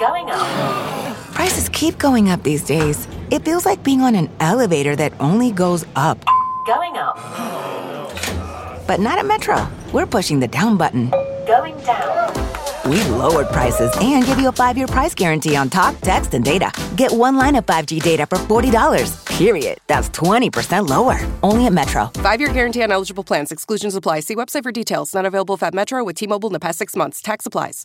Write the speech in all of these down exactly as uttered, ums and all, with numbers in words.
Going up. Prices keep going up these days. It feels like being on an elevator that only goes up. Going up. But not at Metro. We're pushing the down button. Going down. We've lowered prices and give you a five-year price guarantee on talk, text, and data. Get one line of five G data for forty dollars. Period. That's twenty percent lower. Only at Metro. Five-year guarantee on eligible plans. Exclusions apply. See website for details. Not available at Metro with T-Mobile in the past six months. Tax applies.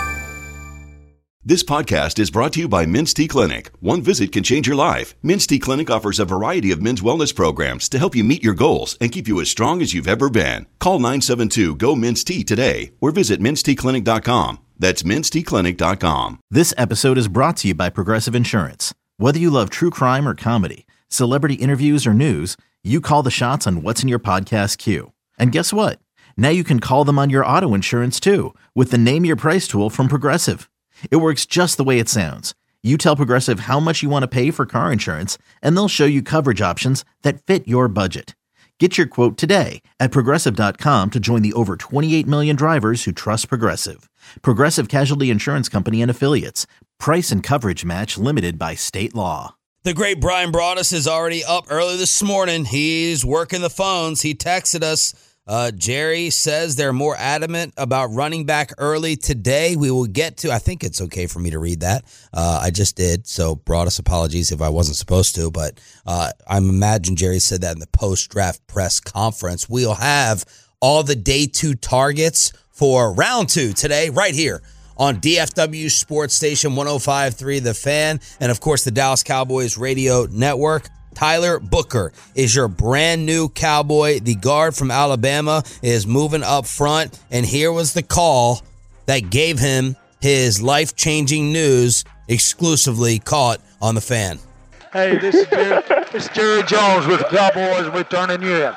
This podcast is brought to you by Men's T Clinic. One visit can change your life. Men's T Clinic offers a variety of men's wellness programs to help you meet your goals and keep you as strong as you've ever been. Call nine seven two, G O, M E N S T today or visit mens t clinic dot com. That's mens t clinic dot com. This episode is brought to you by Progressive Insurance. Whether you love true crime or comedy, celebrity interviews or news, you call the shots on what's in your podcast queue. And guess what? Now you can call them on your auto insurance too with the Name Your Price tool from Progressive. It works just the way it sounds. You tell Progressive how much you want to pay for car insurance, and they'll show you coverage options that fit your budget. Get your quote today at Progressive dot com to join the over twenty-eight million drivers who trust Progressive. Progressive Casualty Insurance Company and Affiliates. Price and coverage match limited by state law. The great Brian Broaddus is already up early this morning. He's working the phones. He texted us. Uh, Jerry says they're more adamant about running back early today. We will get to, I think it's okay for me to read that. Uh, I just did. So Broaddus, apologies if I wasn't supposed to, but uh, I imagine Jerry said that in the post-draft press conference. We'll have all the day two targets for round two today right here on D F W Sports Station one oh five point three The Fan and, of course, the Dallas Cowboys Radio Network. Tyler Booker is your brand new Cowboy. The guard from Alabama is moving up front, and here was the call that gave him his life-changing news exclusively caught on The Fan. Hey, this is Jerry, this is Jerry Jones with the Cowboys, and we're turning you in.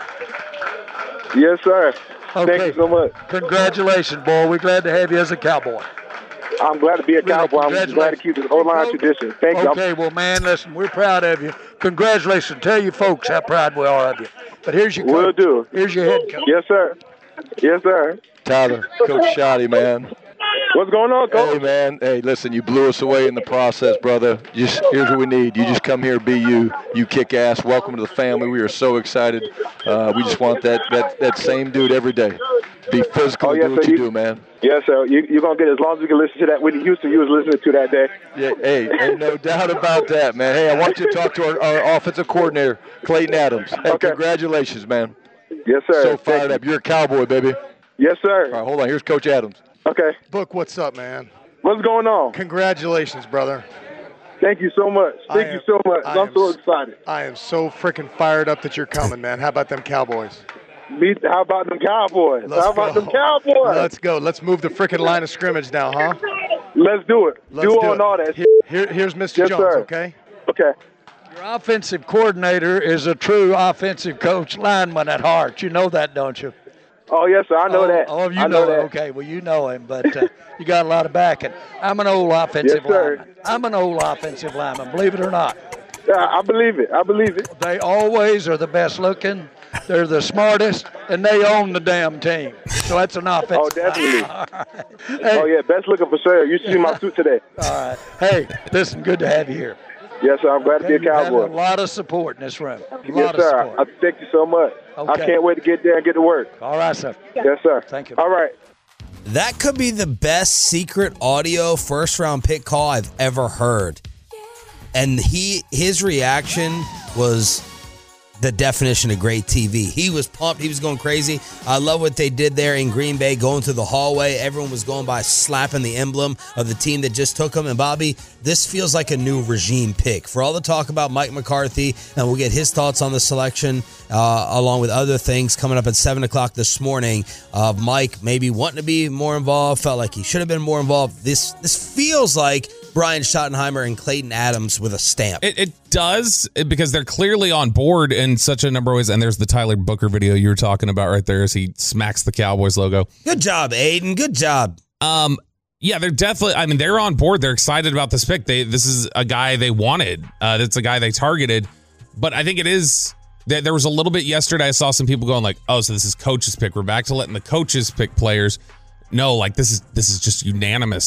Yes, sir. Okay. Thank you so much. Congratulations, boy. We're glad to have you as a Cowboy. I'm glad to be a Cowboy. I'm glad to keep this O-line tradition. Thank you. Okay, well, man, listen, we're proud of you. Congratulations. Tell your folks how proud we are of you. But here's your coach. Will do. Here's your head coach. Yes, sir. Yes, sir. Tyler, Coach Schotty, man. What's going on, Coach? Hey, man. Hey, listen, you blew us away in the process, brother. Just here's what we need. You just come here, be you. You kick ass. Welcome to the family. We are so excited. Uh, we just want that, that, that same dude every day. Be physical, oh, yes, do what sir. you, you do, man. Yes, sir. You, you're going to get as long as you can listen to that Whitney Houston you was listening to that day. Yeah, hey, ain't no doubt about that, man. Hey, I want you to talk to our, our offensive coordinator, Clayton Adams. Hey, okay. Congratulations, man. Yes, sir. So fired up. You're a Cowboy, baby. Yes, sir. All right, hold on. Here's Coach Adams. Okay. Book, what's up, man? What's going on? Congratulations, brother. Thank you so much. Thank am, you so much. I I'm so excited. I am so freaking fired up that you're coming, man. How about them Cowboys? Me, how about them Cowboys? Let's how about go. them Cowboys? Let's go. Let's move the freaking line of scrimmage now, huh? Let's do it. Let's do, do on it. all that. Here, here, here's Mister Yes, Jones, sir. okay? Okay. Your offensive coordinator is a true offensive coach lineman at heart. You know that, don't you? Oh, yes, sir. I know oh, that. Oh, you I know, know that. Okay, well, you know him, but uh, you got a lot of backing. I'm an old offensive yes, sir. lineman. I'm an old offensive lineman, believe it or not. Yeah, I believe it. I believe it. They always are the best looking. They're the smartest, and they own the damn team. So that's an offensive. Oh, definitely. Right. Hey. Oh, yeah, best looking for sure. You should see my suit today. All right. Hey, listen, good to have you here. Yes, sir. I'm glad okay, to be a Cowboy. A lot of support in this room. A yes, lot sir. of support. I thank you so much. Okay. I can't wait to get there and get to work. All right, sir. Yes, sir. Thank you. All right. That could be the best secret audio first-round pick call I've ever heard. And he his reaction was the definition of great T V. He was pumped. He was going crazy. I love what they did there in Green Bay, going through the hallway. Everyone was going by slapping the emblem of the team that just took him. And, Bobby, this feels like a new regime pick. For all the talk about Mike McCarthy, and we'll get his thoughts on the selection, uh, along with other things coming up at seven o'clock this morning, of Mike maybe wanting to be more involved, felt like he should have been more involved. This, this feels like Brian Schottenheimer and Clayton Adams with a stamp. It, it does, because they're clearly on board in such a number of ways. And there's the Tyler Booker video you were talking about right there as he smacks the Cowboys logo. Good job, Aiden. Good job. Um, yeah, they're definitely, I mean, they're on board. They're excited about this pick. They, this is a guy they wanted. Uh, that's a guy they targeted. But I think it is, there was a little bit yesterday, I saw some people going like, oh, so this is coach's pick. We're back to letting the coaches pick players. No, like this is, this is just unanimous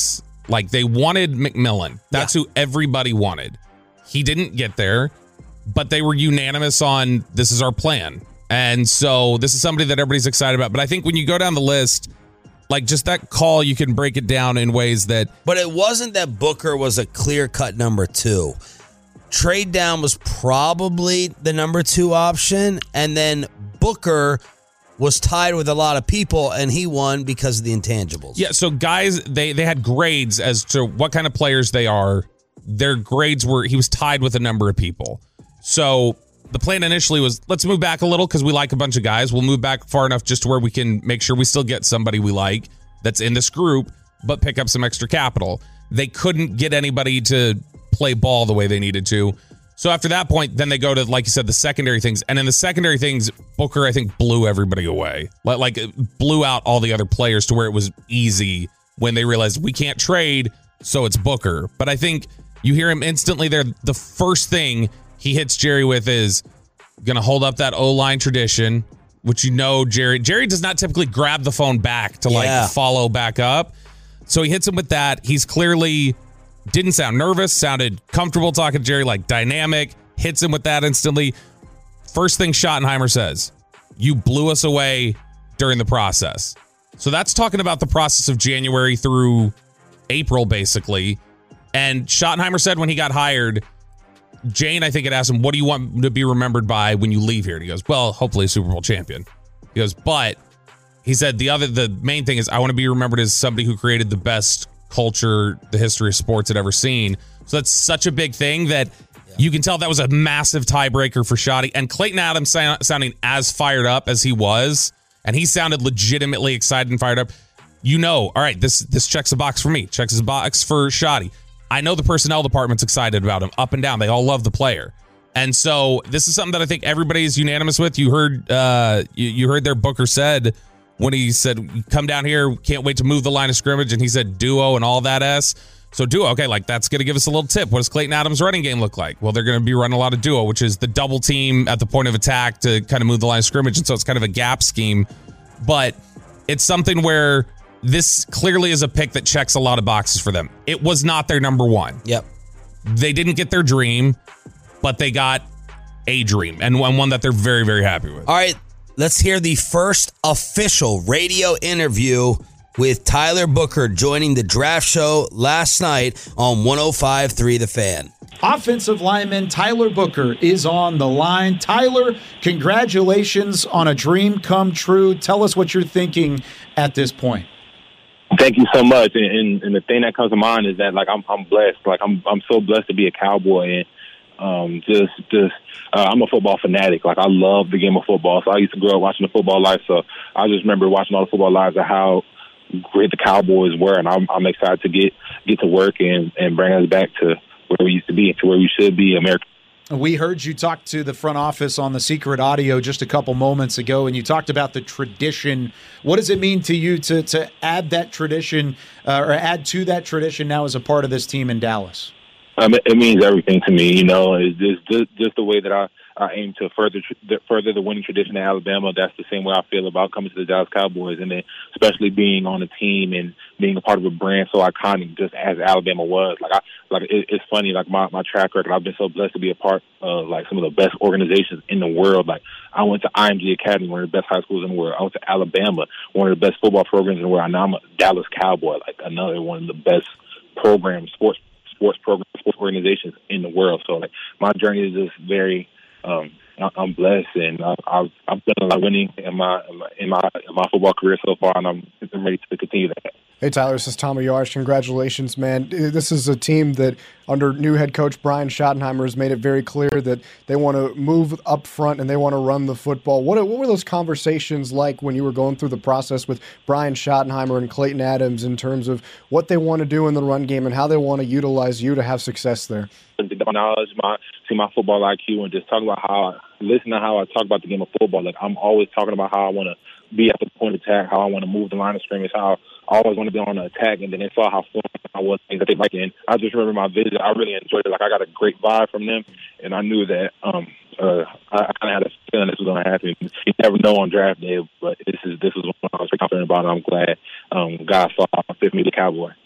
Like, they wanted McMillan. That's yeah. who everybody wanted. He didn't get there, but they were unanimous on this is our plan. And so this is somebody that everybody's excited about. But I think when you go down the list, like just that call, you can break it down in ways that... But it wasn't that Booker was a clear-cut number two. Trade down was probably the number two option, and then Booker was tied with a lot of people, and he won because of the intangibles. Yeah, so guys, they, they had grades as to what kind of players they are. Their grades were, he was tied with a number of people. So the plan initially was, let's move back a little because we like a bunch of guys. We'll move back far enough just to where we can make sure we still get somebody we like that's in this group, but pick up some extra capital. They couldn't get anybody to play ball the way they needed to. So after that point, then they go to, like you said, the secondary things. And in the secondary things, Booker, I think, blew everybody away. Like, like it blew out all the other players to where it was easy when they realized we can't trade, so it's Booker. But I think you hear him instantly there. The first thing he hits Jerry with is going to hold up that O-line tradition, which you know Jerry. Jerry does not typically grab the phone back to, like, yeah. follow back up. So he hits him with that. He's clearly... Didn't sound nervous, sounded comfortable talking to Jerry, like dynamic, hits him with that instantly. First thing Schottenheimer says, you blew us away during the process. So that's talking about the process of January through April, basically. And Schottenheimer said when he got hired, Jane, I think, had asked him, what do you want to be remembered by when you leave here? And he goes, well, hopefully a Super Bowl champion. He goes, but he said the other, the main thing is I want to be remembered as somebody who created the best culture the history of sports had ever seen. So that's such a big thing that yeah. you can tell that was a massive tiebreaker for Shotty. And Clayton Adams sound, sounding as fired up as he was, and he sounded legitimately excited and fired up. You know, all right, this this checks a box for me, checks a box for Shotty. I know the personnel department's excited about him, up and down. They all love the player. And so this is something that I think everybody's unanimous with. You heard uh, you, you heard their Booker said when he said, come down here, can't wait to move the line of scrimmage, and he said duo and all that S. So duo, okay, like that's going to give us a little tip. What does Clayton Adams' running game look like? Well, they're going to be running a lot of duo, which is the double team at the point of attack to kind of move the line of scrimmage, and so it's kind of a gap scheme. But it's something where this clearly is a pick that checks a lot of boxes for them. It was not their number one. Yep. They didn't get their dream, but they got a dream, and one that they're very, very happy with. All right. Let's hear the first official radio interview with Tyler Booker joining the draft show last night on one oh five point three The Fan. Offensive lineman Tyler Booker is on the line. Tyler, congratulations on a dream come true. Tell us what you're thinking at this point. Thank you so much. And, and, and the thing that comes to mind is that, like, I'm I'm blessed. Like, I'm I'm so blessed to be a Cowboy. And Um, just, just, uh, I'm a football fanatic. Like, I love the game of football. So I used to grow up watching the football live. So I just remember watching all the football lives of how great the Cowboys were. And I'm, I'm excited to get, get to work and, and bring us back to where we used to be, to where we should be, America. We heard you talk to the front office on the secret audio just a couple moments ago, and you talked about the tradition. What does it mean to you to, to add that tradition uh, or add to that tradition now as a part of this team in Dallas? Um, it, it means everything to me, you know. It's just, just, just the way that I, I aim to further further the winning tradition in Alabama. That's the same way I feel about coming to the Dallas Cowboys, and then especially being on a team and being a part of a brand so iconic, just as Alabama was. Like, I, like it, it's funny, like my, my track record. I've been so blessed to be a part of like some of the best organizations in the world. Like, I went to I M G Academy, one of the best high schools in the world. I went to Alabama, one of the best football programs in the world. I know I'm a Dallas Cowboy, like another one of the best programs, sports. sports programs, sports organizations in the world. So, like, my journey is just very, um, I'm blessed, and I've I've done a lot of winning in my in my in my football career so far, and I'm ready to continue that. Hey, Tyler, this is Tommy Yarch. Congratulations, man. This is a team that, under new head coach Brian Schottenheimer, has made it very clear that they want to move up front and they want to run the football. What, what were those conversations like when you were going through the process with Brian Schottenheimer and Clayton Adams in terms of what they want to do in the run game and how they want to utilize you to have success there? Knowledge, my see my football I Q, and just talk about how I, listen to how I talk about the game of football. Like, I'm always talking about how I want to be at the point of attack, how I want to move the line of scrimmage, how I always want to be on the attack, and then they saw how fun I was, things that they like. And I just remember my visit. I really enjoyed it. Like, I got a great vibe from them, and I knew that um, uh, I, I kind of had a feeling this was going to happen. You never know on draft day, but this is this is what I was confident about, and I'm glad um, God saw fit me, the Cowboy.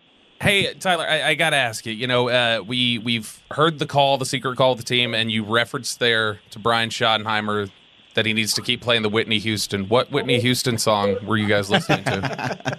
Hey, Tyler, I, I got to ask you. You know, uh, we we've heard the call, the secret call of the team, and you referenced there to Brian Schottenheimer that he needs to keep playing the Whitney Houston. What Whitney Houston song were you guys listening to?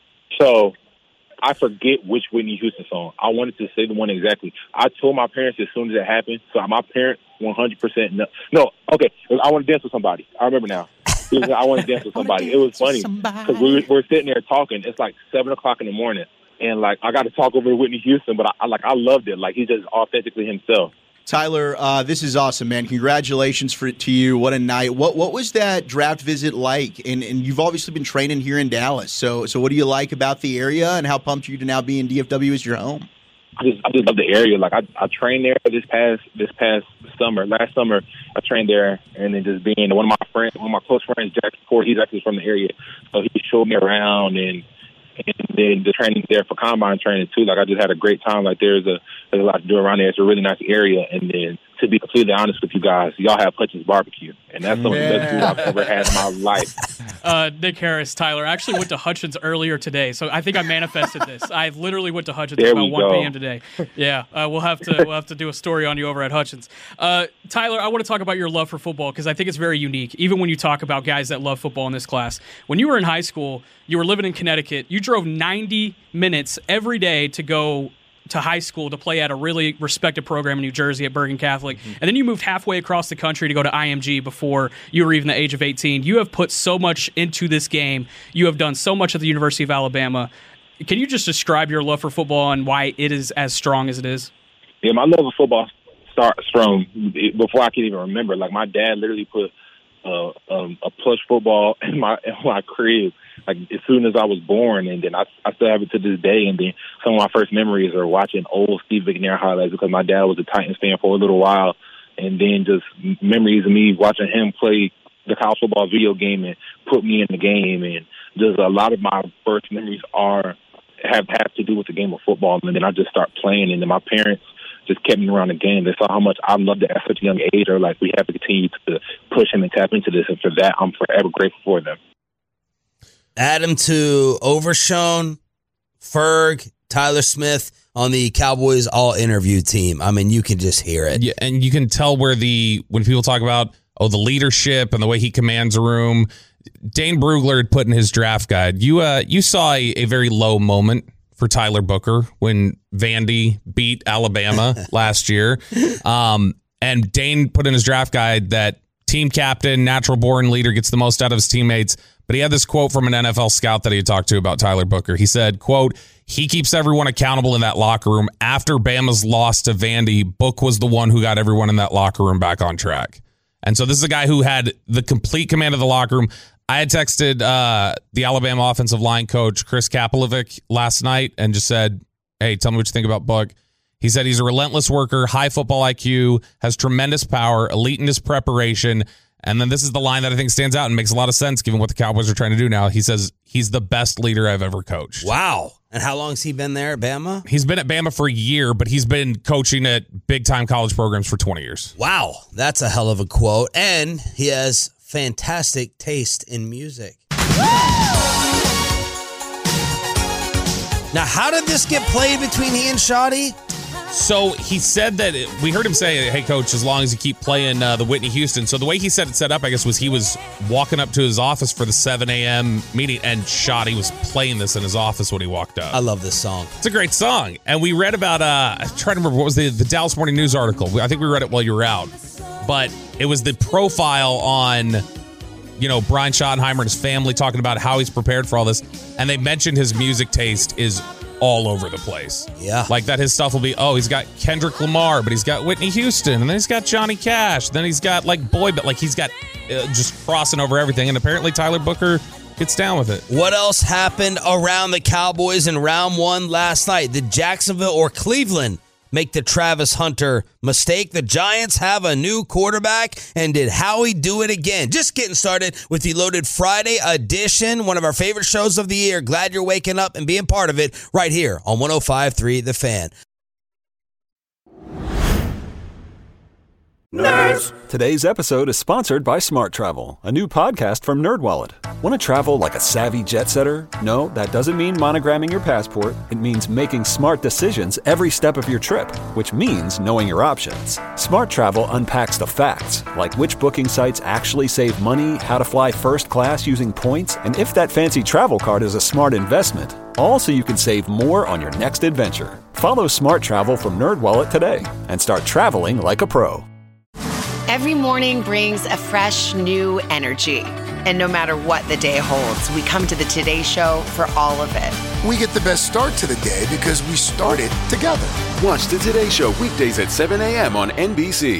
So I forget which Whitney Houston song. I wanted to say the one exactly. I told my parents as soon as it happened. So my parents, one hundred percent no. No, okay. I want to dance with somebody. I remember now. It was, I want to dance with somebody. It was funny because we were, we were sitting there talking. It's like seven o'clock in the morning, and like I got to talk over to Whitney Houston, but I, I like I loved it. Like he's just authentically himself. Tyler, uh, this is awesome, man. Congratulations for to you. What a night. What what was that draft visit like? And and you've obviously been training here in Dallas. So so what do you like about the area, and how pumped are you to now be in D F W as your home? I just I just love the area. Like I I trained there this past this past summer. Last summer I trained there, and then just being one of my friends, one of my close friends, Jack Ford, he's actually from the area, so he showed me around, and and then the training there for combine training too. Like I just had a great time. Like there's a there's a lot to do around there. It's a really nice area, and then to be completely honest with you guys, y'all have Hutchins Barbecue, and that's some of the best food I've ever had in my life. Uh, Nick Harris, Tyler, I actually went to Hutchins earlier today, so I think I manifested this. I literally went to Hutchins There about we one go. p.m. today. Yeah, uh, we'll have to we'll have to do a story on you over at Hutchins. Uh, Tyler, I want to talk about your love for football because I think it's very unique. Even when you talk about guys that love football in this class, when you were in high school, you were living in Connecticut. You drove ninety minutes every day to go to high school to play at a really respected program in New Jersey at Bergen Catholic. Mm-hmm. And then you moved halfway across the country to go to I M G before you were even the age of eighteen. You have put so much into this game. You have done so much at the University of Alabama. Can you just describe your love for football and why it is as strong as it is? Yeah, my love of football starts from before I can even remember. Like my dad literally put uh, um, a plush football in my in my crib, like as soon as I was born, and then I, I still have it to this day. And then some of my first memories are watching old Steve McNair highlights because my dad was a Titans fan for a little while, and then just memories of me watching him play the college football video game and put me in the game. And just a lot of my first memories are have have to do with the game of football. And then I just start playing, and then my parents just kept me around the game. They saw how much I loved it at such a young age. They're like, we have to continue to push him and tap into this, and for that, I'm forever grateful for them. Add him to Overshown, Ferg, Tyler Smith on the Cowboys all-interview team. I mean, you can just hear it. Yeah, and you can tell where the when people talk about oh the leadership and the way he commands a room. Dane Brugler had put in his draft guide. You uh you saw a, a very low moment for Tyler Booker when Vandy beat Alabama last year. Um, and Dane put in his draft guide that team captain, natural born leader, gets the most out of his teammates. But he had this quote from an N F L scout that he had talked to about Tyler Booker. He said, quote, he keeps everyone accountable in that locker room. After Bama's loss to Vandy, Book was the one who got everyone in that locker room back on track. And so this is a guy who had the complete command of the locker room. I had texted uh, the Alabama offensive line coach, Chris Kapelovic, last night and just said, hey, tell me what you think about Book. He said he's a relentless worker, high football I Q, has tremendous power, elite in his preparation. And then this is the line that I think stands out and makes a lot of sense given what the Cowboys are trying to do now. He says he's the best leader I've ever coached. Wow. And how long has he been there at Bama? He's been at Bama for a year, but he's been coaching at big-time college programs for twenty years. Wow. That's a hell of a quote. And he has fantastic taste in music. Now, how did this get played between he and Shoddy? So he said that it, we heard him say, hey, coach, as long as you keep playing uh, the Whitney Houston. So the way he said it set up, I guess, was he was walking up to his office for the seven a.m. meeting, and Shoddy was playing this in his office when he walked up. I love this song. It's a great song. And we read about, uh, I'm trying to remember, what was the, the Dallas Morning News article? I think we read it while you were out. But it was the profile on, you know, Brian Schottenheimer and his family talking about how he's prepared for all this. And they mentioned his music taste is all over the place. Yeah. Like that his stuff will be, oh, he's got Kendrick Lamar, but he's got Whitney Houston, and then he's got Johnny Cash, then he's got like Boy, but like he's got uh, just crossing over everything. And apparently Tyler Booker gets down with it. What else happened around the Cowboys in round one last night? Did Jacksonville or Cleveland make the Travis Hunter mistake? The Giants have a new quarterback, and did Howie do it again? Just getting started with the Loaded Friday edition, one of our favorite shows of the year. Glad you're waking up and being part of it right here on one oh five point three The Fan. Nerds! Today's episode is sponsored by Smart Travel, a new podcast from NerdWallet. Want to travel like a savvy jet setter? No, that doesn't mean monogramming your passport. It means making smart decisions every step of your trip, which means knowing your options. Smart Travel unpacks the facts, like which booking sites actually save money, how to fly first class using points, and if that fancy travel card is a smart investment. All so you can save more on your next adventure. Follow Smart Travel from NerdWallet today and start traveling like a pro. Every morning brings a fresh, new energy. And no matter what the day holds, we come to the Today Show for all of it. We get the best start to the day because we started together. Watch the Today Show weekdays at seven a.m. on N B C.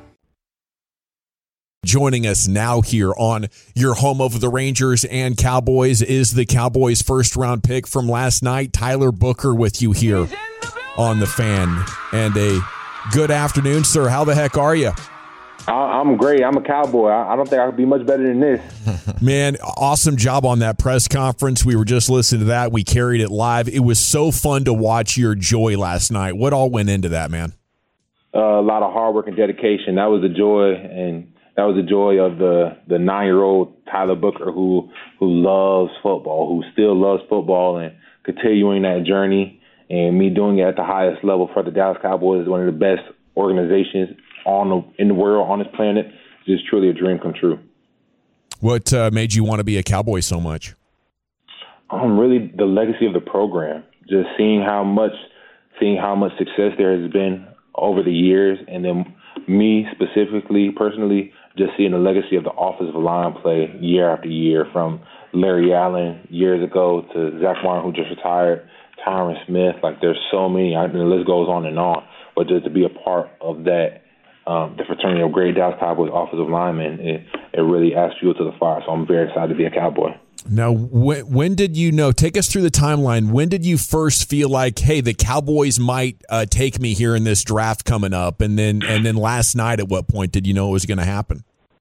Joining us now here on your home of the Rangers and Cowboys is the Cowboys' first-round pick from last night, Tyler Booker, with you here on The Fan. And a good afternoon, sir. How the heck are you? I'm great. I'm a Cowboy. I don't think I could be much better than this. Man, awesome job on that press conference. We were just listening to that. We carried it live. It was so fun to watch your joy last night. What all went into that, man? Uh, a lot of hard work and dedication. That was the joy, and that was the joy of the, the nine-year-old Tyler Booker who who loves football, who still loves football, and continuing that journey. And me doing it at the highest level for the Dallas Cowboys is one of the best organizations on the, in the world, on this planet. It's just truly a dream come true. What uh, made you want to be a Cowboy so much? Um, really the legacy of the program. Just seeing how much, seeing how much success there has been over the years, and then me specifically, personally, just seeing the legacy of the offensive line play year after year, from Larry Allen years ago to Zach Warren, who just retired, Tyron Smith. Like, there's so many. I mean, the list goes on and on. But just to be a part of that, Um, the fraternity of great Dallas Cowboys offensive linemen, it, it really adds fuel to the fire. So I'm very excited to be a Cowboy. Now, when, when did you know, take us through the timeline, when did you first feel like, hey, the Cowboys might uh, take me here in this draft coming up? And then and then last night, at what point did you know it was going to happen?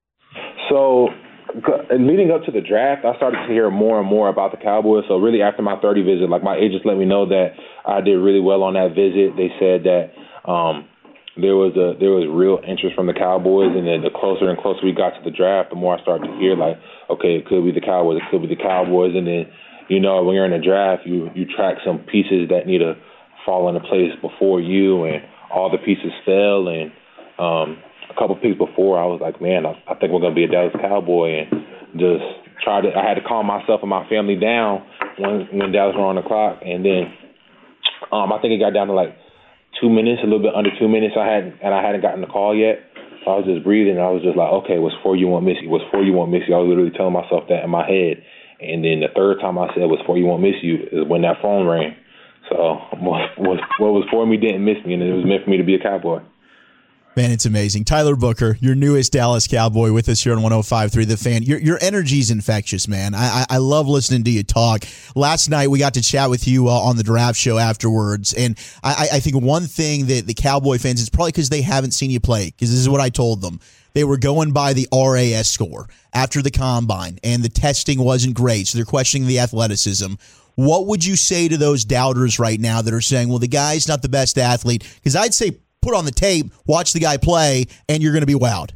So leading up to the draft, I started to hear more and more about the Cowboys. So really after my thirty visit, like my agents let me know that I did really well on that visit. They said that um, There was a there was real interest from the Cowboys, and then the closer and closer we got to the draft, the more I started to hear like, okay, it could be the Cowboys, it could be the Cowboys, and then you know when you're in a draft, you you track some pieces that need to fall into place before you, and all the pieces fell, and um, a couple picks before, I was like, man, I, I think we're gonna be a Dallas Cowboy, and just try to I had to calm myself and my family down when when Dallas were on the clock, and then um, I think it got down to like two minutes, a little bit under two minutes. I hadn't, and I hadn't gotten the call yet. So I was just breathing, and I was just like, okay, what's for you, won't miss you. What's for you, won't miss you. I was literally telling myself that in my head. And then the third time I said, what's for you, won't miss you, is when that phone rang. So what was, what was for me didn't miss me, and it was meant for me to be a Cowboy. Man, it's amazing. Tyler Booker, your newest Dallas Cowboy, with us here on one oh five point three The Fan. Your your energy's infectious, man. I, I I love listening to you talk. Last night we got to chat with you uh, on the draft show afterwards, and I, I think one thing that the Cowboy fans, it's probably because they haven't seen you play, because this is what I told them. They were going by the R A S score after the combine, and the testing wasn't great, so they're questioning the athleticism. What would you say to those doubters right now that are saying, well, the guy's not the best athlete? Because I'd say put on the tape, watch the guy play, and you're going to be wowed.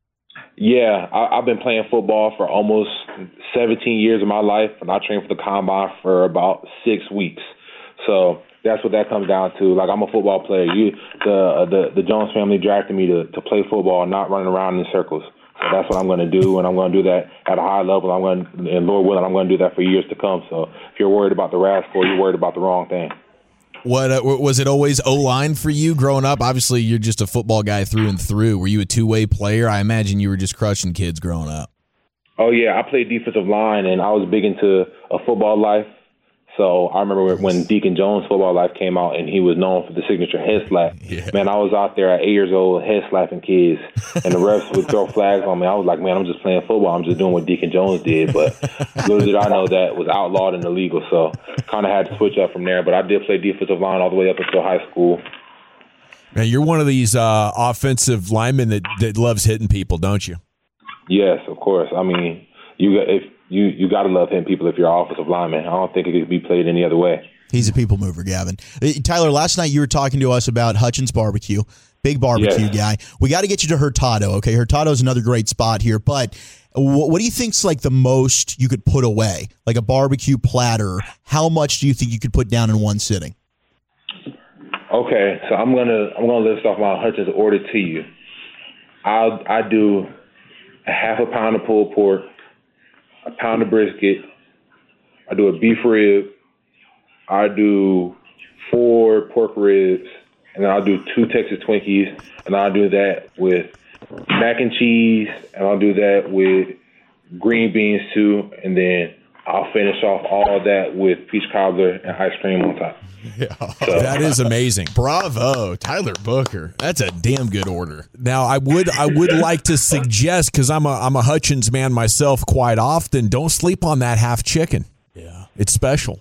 Yeah, I, I've been playing football for almost seventeen years of my life, and I trained for the combine for about six weeks. So that's what that comes down to. Like, I'm a football player. You, the the, the Jones family drafted me to, to play football, not running around in circles. So that's what I'm going to do, and I'm going to do that at a high level. I'm going, to, and Lord willing, I'm going to do that for years to come. So if you're worried about the R A S score, you're worried about the wrong thing. What uh, was it always O-line for you growing up? Obviously, you're just a football guy through and through. Were you a two-way player? I imagine you were just crushing kids growing up. Oh, yeah. I played defensive line, and I was big into a football life. So I remember when Deacon Jones' Football Life came out, and he was known for the signature head slap. Yeah. Man, I was out there at eight years old head slapping kids, and the refs would throw flags on me. I was like, man, I'm just playing football. I'm just doing what Deacon Jones did. But little did I know that was outlawed and illegal, so kind of had to switch up from there. But I did play defensive line all the way up until high school. Man, you're one of these uh, offensive linemen that, that loves hitting people, don't you? Yes, of course. I mean, you if you you got to love hitting people if you're an offensive lineman. I don't think it could be played any other way. He's a people mover, Gavin. Tyler, last night you were talking to us about Hutchins Barbecue. big barbecue Yes. guy. We got to get you to Hurtado, okay? Hurtado is another great spot here, but what, what do you think's like the most you could put away? Like a barbecue platter, how much do you think you could put down in one sitting? Okay, so I'm gonna I'm gonna list off my Hutchins order to you. I'll I do a half a pound of pulled pork, a pound of brisket. I do a beef rib. I do four pork ribs, and then I'll do two Texas Twinkies, and I'll do that with mac and cheese, and I'll do that with green beans too, and then I'll finish off all of that with peach cobbler and ice cream on top. Yeah, that is amazing. Bravo, Tyler Booker. That's a damn good order. Now, I would I would like to suggest, because I'm a I'm a Hutchins man myself quite often, don't sleep on that half chicken. Yeah, it's special.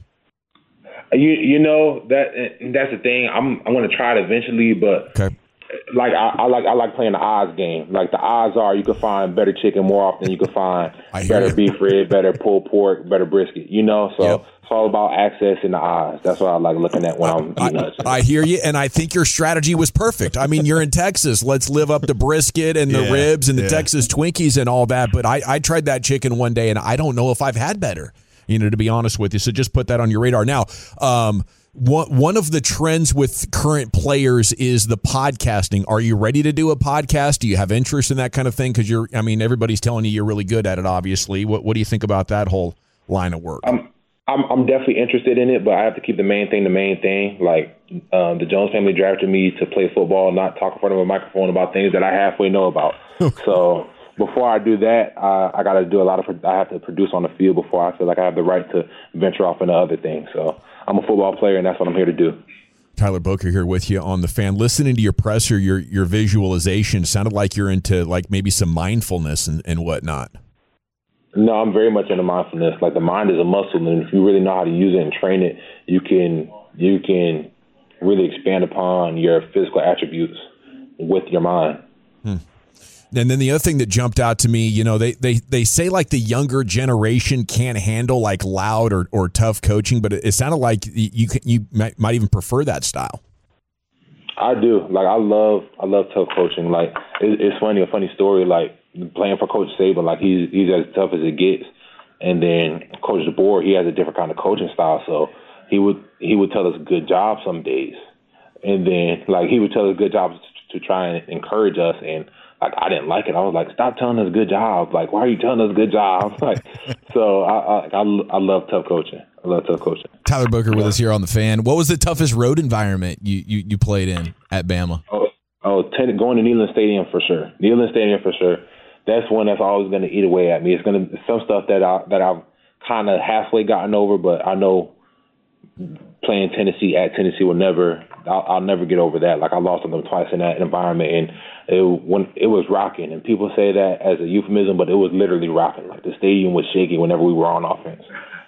You you know that that's the thing. I'm I'm gonna try it eventually, but okay. Like I, I like I like playing the odds game. Like the odds are you can find better chicken more often than you can find better you. beef rib, better pulled pork, better brisket. You know, so Yep. it's all about access and the odds. That's what I like looking at when I'm eating nuts. I hear you, and I think your strategy was perfect. I mean, you're in Texas. Let's live up to brisket and the Yeah, ribs and the yeah. Texas Twinkies and all that. But I, I tried that chicken one day, and I don't know if I've had better, you know, to be honest with you. So just put that on your radar. Now, um, one, one of the trends with current players is the podcasting. Are you ready to do a podcast? Do you have interest in that kind of thing? Because you're, I mean, everybody's telling you you're really good at it, obviously. What, what do you think about that whole line of work? I'm I'm I'm definitely interested in it, but I have to keep the main thing the main thing. Like um, the Jones family drafted me to play football, not talk in front of a microphone about things that I halfway know about. So before I do that, uh, I got to do a lot of. I have to produce on the field before I feel like I have the right to venture off into other things. So I'm a football player, and that's what I'm here to do. Tyler Booker here with you on the Fan. Listening to your presser, your your visualization sounded like you're into like maybe some mindfulness and, and whatnot. No, I'm very much into mindfulness. Like the mind is a muscle, and if you really know how to use it and train it, you can you can really expand upon your physical attributes with your mind. Hmm. And then the other thing that jumped out to me, you know, they they they say like the younger generation can't handle like loud or, or tough coaching, but it, it sounded like you can, you might, might even prefer that style. I do. Like I love I love tough coaching. Like it, it's funny, a funny story. Like playing for Coach Saban, like he's he's as tough as it gets. And then Coach DeBoer, he has a different kind of coaching style. So he would he would tell us good job some days, and then like he would tell us good jobs to, to try and encourage us. And like I didn't like it. I was like, stop telling us good job. Like why are you telling us good job? Like so I I, I I love tough coaching. I love tough coaching. Tyler Booker with us here on the Fan. What was the toughest road environment you you, you played in at Bama? Oh, oh, ten, going to Neyland Stadium for sure. Neyland Stadium for sure. That's one that's always going to eat away at me. It's going to some stuff that I that I've kind of halfway gotten over, but I know playing Tennessee at Tennessee will never. I'll, I'll never get over that. Like I lost them twice in that environment, and it when it was rocking. And people say that as a euphemism, but it was literally rocking. Like the stadium was shaking whenever we were on offense.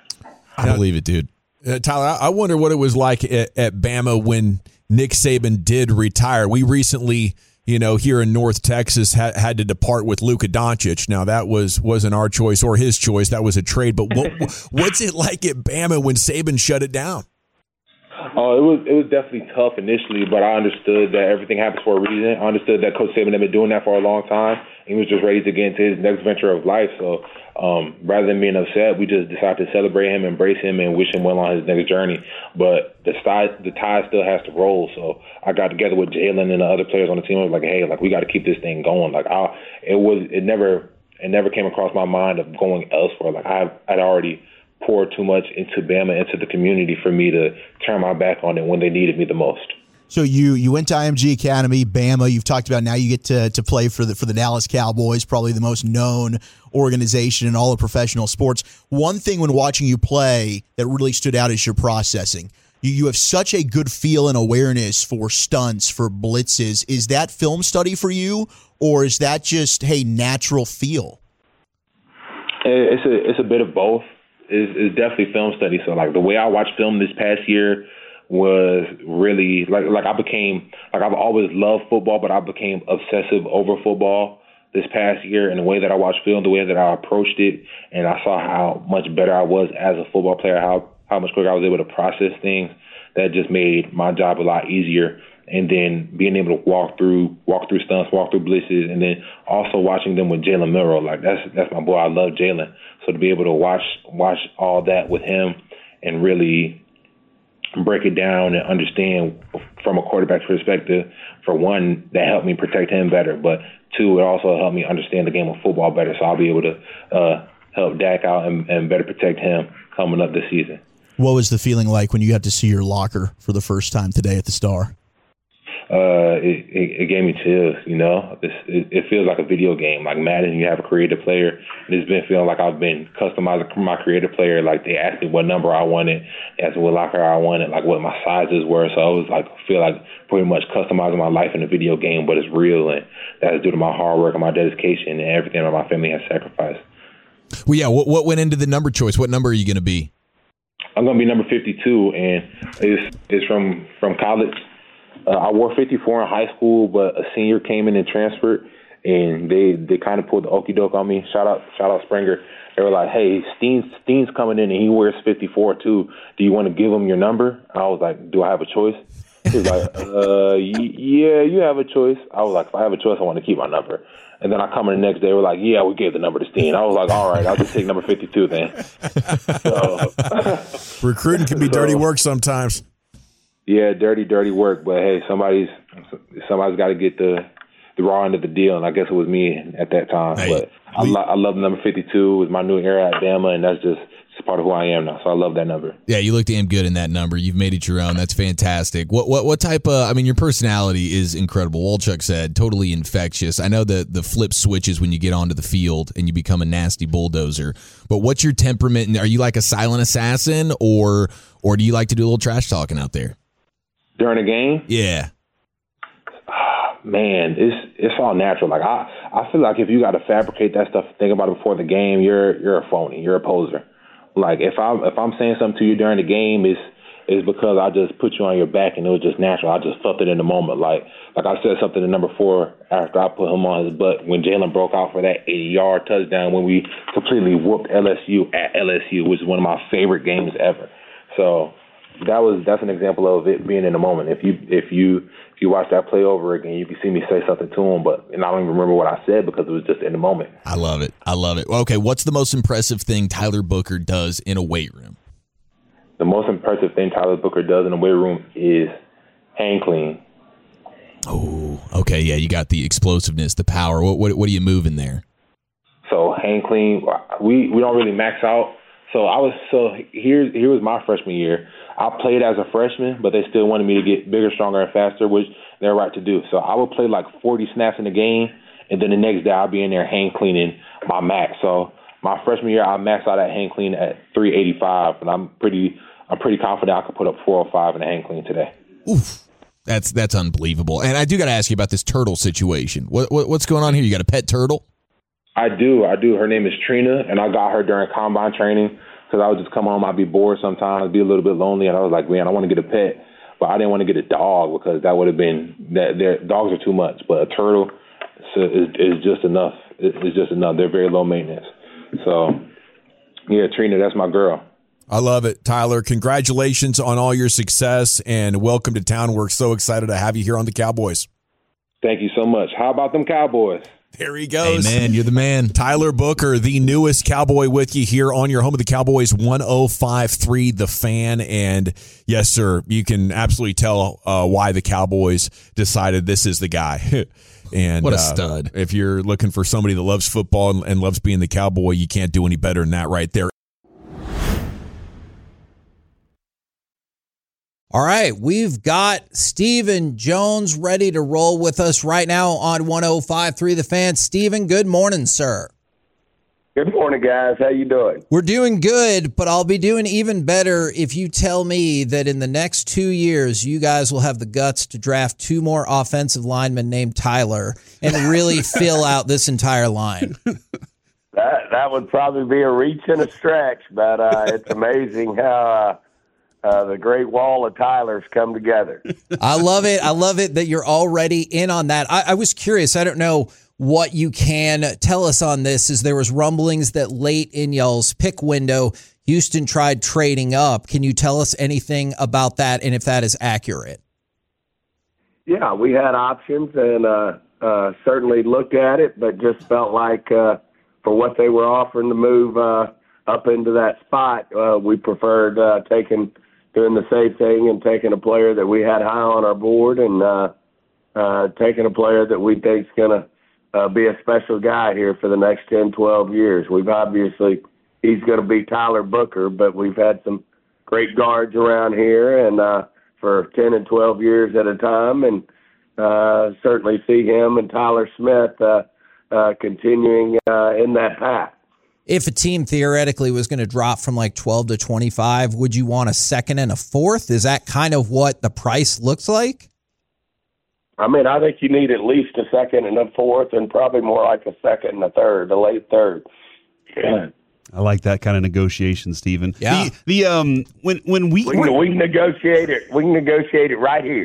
I believe it, dude. Uh, Tyler, I wonder what it was like at, at Bama when Nick Saban did retire. We recently, you know, here in North Texas ha- had to depart with Luka Doncic. Now, that was, wasn't our choice or his choice. That was a trade. But what, what's it like at Bama when Saban shut it down? Oh, it was it was definitely tough initially, but I understood that everything happens for a reason. I understood that Coach Saban had been doing that for a long time. He was just ready to get into his next venture of life. So um, rather than being upset, we just decided to celebrate him, embrace him, and wish him well on his next journey. But the tide, the tide still has to roll. So I got together with Jalen and the other players on the team. I was like, hey, like we got to keep this thing going. Like I, it was, it never, it never came across my mind of going elsewhere. Like I, I'd already poured too much into Bama, into the community for me to turn my back on it when they needed me the most. So you you went to I M G Academy, Bama. You've talked about now you get to to play for the for the Dallas Cowboys, probably the most known organization in all of professional sports. One thing when watching you play that really stood out is your processing. You you have such a good feel and awareness for stunts, for blitzes. Is that film study for you, or is that just hey natural feel? It's a it's a bit of both. It's, it's definitely film study. So like the way I watched film this past year was really like like I became like I've always loved football, but I became obsessive over football this past year. And the way that I watched film, the way that I approached it, and I saw how much better I was as a football player, how how much quicker I was able to process things. That just made my job a lot easier. and then being able to walk through walk through stunts, walk through blitzes, and then also watching them with Jalen Milroe. Like that's that's my boy. I love Jalen. So to be able to watch watch all that with him and really break it down and understand from a quarterback's perspective, for one, that helped me protect him better. But two, it also helped me understand the game of football better. So I'll be able to uh, help Dak out and, and better protect him coming up this season. What was the feeling like when you got to see your locker for the first time today at the Star? Uh, it, it, it gave me chills, you know. It's, it, it feels like a video game. Like Madden, you have a creative player, and it's been feeling like I've been customizing my creative player. Like they asked me what number I wanted, asked me what locker I wanted, like what my sizes were. So I was like, feel like pretty much customizing my life in a video game, but it's real, and that's due to my hard work and my dedication and everything that my family has sacrificed. Well, yeah. What, what went into the number choice? What number are you going to be? I'm going to be number fifty-two, and it's it's from from college. Uh, I wore fifty-four in high school, but a senior came in and transferred, and they, they kind of pulled the okie doke on me. Shout out, shout out Springer. They were like, "Hey, Steen's Steen's coming in, and he wears fifty-four too. Do you want to give him your number?" I was like, "Do I have a choice?" He was like, "Uh, y- yeah, you have a choice." I was like, "If I have a choice, I want to keep my number." And then I come in the next day, they were like, "Yeah, we gave the number to Steen." I was like, "All right, I'll just take number fifty-two then." So, recruiting can be so, dirty work sometimes. Yeah, dirty, dirty work. But hey, somebody's somebody's got to get the the raw end of the deal, and I guess it was me at that time. Hey, but I, lo- I love number fifty-two. It was my new era at Bama, and that's just it's part of who I am now. So I love that number. Yeah, you look damn good in that number. You've made it your own. That's fantastic. What what what type of? I mean, your personality is incredible. Walchuk said totally infectious. I know that the flip switches when you get onto the field and you become a nasty bulldozer. But what's your temperament? And are you like a silent assassin, or or do you like to do a little trash talking out there during a game? Yeah. Man, it's it's all natural. Like I, I feel like if you got to fabricate that stuff, think about it before the game, you're you're a phony, you're a poser. Like if I'm if I'm saying something to you during the game, it's it's because I just put you on your back and it was just natural. I just felt it in the moment. Like like I said something to number four after I put him on his butt when Jalen broke out for that eighty-yard touchdown when we completely whooped L S U at L S U, which is one of my favorite games ever. So that was that's an example of it being in the moment. If you if you if you watch that play over again, you can see me say something to him, but and I don't even remember what I said because it was just in the moment. I love it. I love it. Okay, what's the most impressive thing Tyler Booker does in a weight room? The most impressive thing Tyler Booker does in a weight room is hang clean. Oh, okay, yeah, you got the explosiveness, the power. What what what are you moving there? So hang clean. We we don't really max out. So I was so here. Here was my freshman year. I played as a freshman, but they still wanted me to get bigger, stronger, and faster, which they're right to do. So I would play like forty snaps in a game, and then the next day I'd be in there hang cleaning my max. So my freshman year, I maxed out at hang clean at three eighty-five, and I'm pretty, I'm pretty confident I could put up four oh five in a hang clean today. Oof, that's that's unbelievable. And I do got to ask you about this turtle situation. What, what what's going on here? You got a pet turtle? I do, I do. Her name is Trina, and I got her during combine training. Because I would just come home, I'd be bored sometimes, I'd be a little bit lonely, and I was like, man, I want to get a pet, but I didn't want to get a dog because that would have been that. Their dogs are too much, but a turtle is, is just enough. It's just enough. They're very low maintenance. So, yeah, Trina, that's my girl. I love it, Tyler. Congratulations on all your success, and welcome to town. We're so excited to have you here on the Cowboys. Thank you so much. How about them Cowboys? There he goes. Hey, man, you're the man. Tyler Booker, the newest Cowboy with you here on your home of the Cowboys, one oh five point three The Fan. And yes, sir, you can absolutely tell uh, why the Cowboys decided this is the guy. And what a uh, stud. If you're looking for somebody that loves football and, and loves being the Cowboy, you can't do any better than that right there. All right, we've got Stephen Jones ready to roll with us right now on one oh five point three The Fan. Stephen, good morning, sir. Good morning, guys. How you doing? We're doing good, but I'll be doing even better if you tell me that in the next two years, you guys will have the guts to draft two more offensive linemen named Tyler and really fill out this entire line. That that would probably be a reach and a stretch, but uh, it's amazing how uh, uh, the Great Wall of Tylers come together. I love it. I love it that you're already in on that. I, I was curious. I don't know what you can tell us on this. Is there was rumblings that late in y'all's pick window, Houston tried trading up. Can you tell us anything about that and if that is accurate? yeah, we had options and uh, uh, certainly looked at it, but just felt like uh, for what they were offering to move uh, up into that spot, uh, we preferred uh, taking doing the safe thing and taking a player that we had high on our board and uh, uh, taking a player that we think is going to uh, be a special guy here for the next ten, twelve years. We've obviously, he's going to be Tyler Booker, but we've had some great guards around here and uh, for ten and twelve years at a time, and uh, certainly see him and Tyler Smith uh, uh, continuing uh, in that path. If a team theoretically was going to drop from like twelve to twenty-five, would you want a second and a fourth? Is that kind of what the price looks like? I mean, I think you need at least a second and a fourth, and probably more like a second and a third, a late third. Yeah. I like that kind of negotiation, Stephen. Yeah. The, the um when when we we can, we can negotiate it. We can negotiate it right here.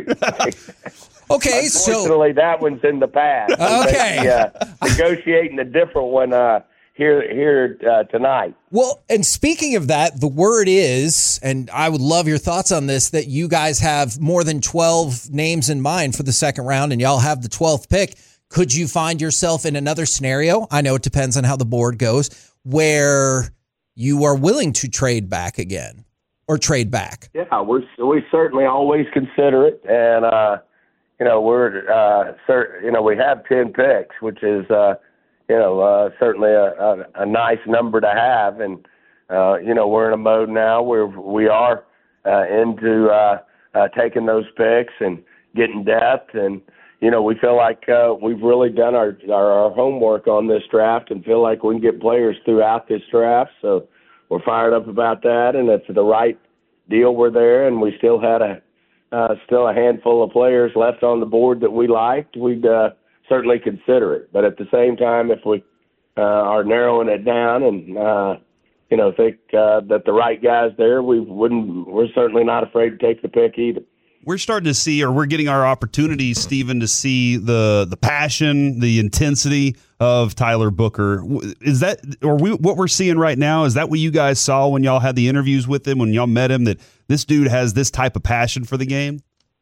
Okay, so unfortunately, that one's in the past. Okay, Maybe, uh, negotiating a different one uh, here here uh, tonight. Well, and speaking of that, the word is, and I would love your thoughts on this, that you guys have more than twelve names in mind for the second round, and y'all have the twelfth pick. Could you find yourself in another scenario? I know it depends on how the board goes, where you are willing to trade back again or trade back. Yeah, we we certainly always consider it, and uh, you know we're uh, cert, you know we have ten picks, which is uh, you know uh, certainly a, a, a nice number to have, and uh, you know we're in a mode now where we are uh, into uh, uh, taking those picks and getting depth, and you know we feel like uh, we've really done our, our our homework on this draft, and feel like we can get players throughout this draft. So we're fired up about that, and it's the right deal. We're there, and we still had a uh, still a handful of players left on the board that we liked. We'd uh, certainly consider it, but at the same time, if we uh, are narrowing it down and uh, you know think uh, that the right guy's there, we wouldn't. We're certainly not afraid to take the pick either. We're starting to see, or we're getting our opportunities, Stephen, to see the the passion, the intensity of Tyler Booker. Is that, or we, what we're seeing right now, is that what you guys saw when y'all had the interviews with him, when y'all met him, that this dude has this type of passion for the game?